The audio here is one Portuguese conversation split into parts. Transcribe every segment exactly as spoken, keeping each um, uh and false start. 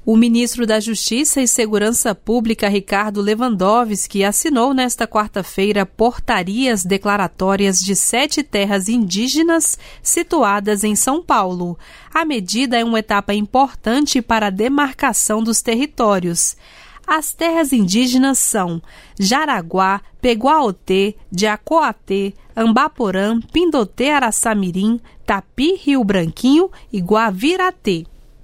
O ministro da Justiça e Segurança Pública, Ricardo Lewandowski, assinou nesta quarta-feira portarias declaratórias de sete terras indígenas situadas em São Paulo. A medida é uma etapa importante para a demarcação dos territórios. As terras indígenas são Jaraguá, Peguaotê, Diacoatê, Ambaporã, Pindotê, Araçamirim, Tapi, Rio Branquinho e Guaviratê.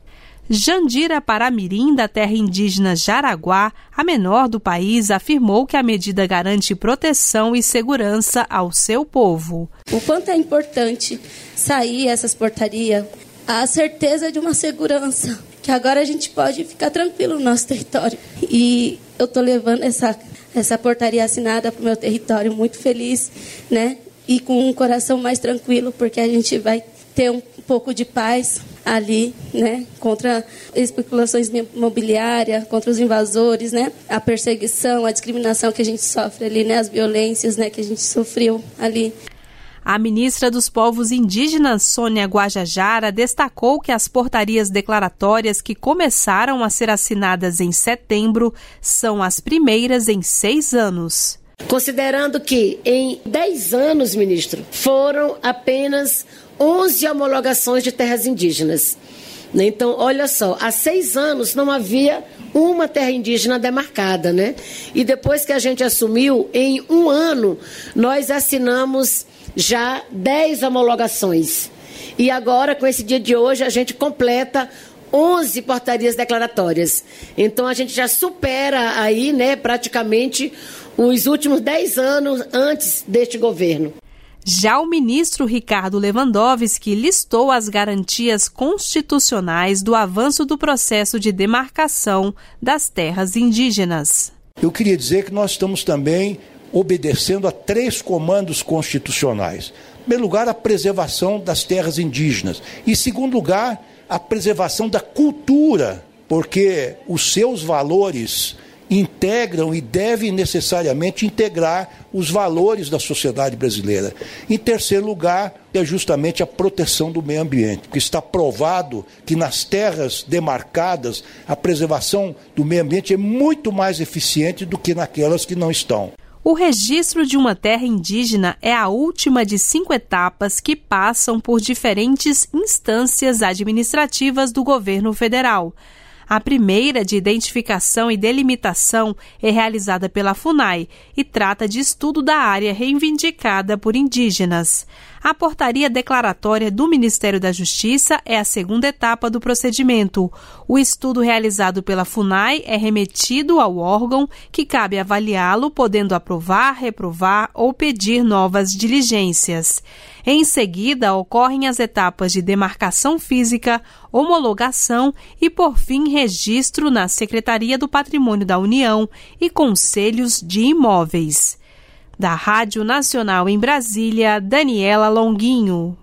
Jandira Paramirim, da terra indígena Jaraguá, a menor do país, afirmou que a medida garante proteção e segurança ao seu povo. O quanto é importante sair essas portarias, a certeza de uma segurança, que agora a gente pode ficar tranquilo no nosso território. E eu estou levando essa, essa portaria assinada para o meu território muito feliz, né? E com um coração mais tranquilo, porque a gente vai ter um pouco de paz ali, né, contra especulações imobiliárias, contra os invasores, né, a perseguição, a discriminação que a gente sofre ali, né, as violências, né, que a gente sofreu ali. A ministra dos Povos Indígenas, Sônia Guajajara, destacou que as portarias declaratórias que começaram a ser assinadas em setembro são as primeiras em seis anos. Considerando que em dez anos, ministro, foram apenas onze homologações de terras indígenas. Então, olha só, há seis anos não havia uma terra indígena demarcada, né? E depois que a gente assumiu, em um ano, nós assinamos já dez homologações. E agora, com esse dia de hoje, a gente completa onze portarias declaratórias. Então, a gente já supera aí, né, praticamente os últimos dez anos antes deste governo. Já o ministro Ricardo Lewandowski listou as garantias constitucionais do avanço do processo de demarcação das terras indígenas. Eu queria dizer que nós estamos também obedecendo a três comandos constitucionais. Em primeiro lugar, a preservação das terras indígenas. E, em segundo lugar, a preservação da cultura, porque os seus valores integram e devem necessariamente integrar os valores da sociedade brasileira. Em terceiro lugar, é justamente a proteção do meio ambiente, porque está provado que nas terras demarcadas a preservação do meio ambiente é muito mais eficiente do que naquelas que não estão. O registro de uma terra indígena é a última de cinco etapas que passam por diferentes instâncias administrativas do governo federal. A primeira, de identificação e delimitação, é realizada pela FUNAI e trata de estudo da área reivindicada por indígenas. A portaria declaratória do Ministério da Justiça é a segunda etapa do procedimento. O estudo realizado pela FUNAI é remetido ao órgão, que cabe avaliá-lo, podendo aprovar, reprovar ou pedir novas diligências. Em seguida, ocorrem as etapas de demarcação física, homologação e, por fim, registro na Secretaria do Patrimônio da União e Conselhos de Imóveis. Da Rádio Nacional em Brasília, Daniela Longuinho.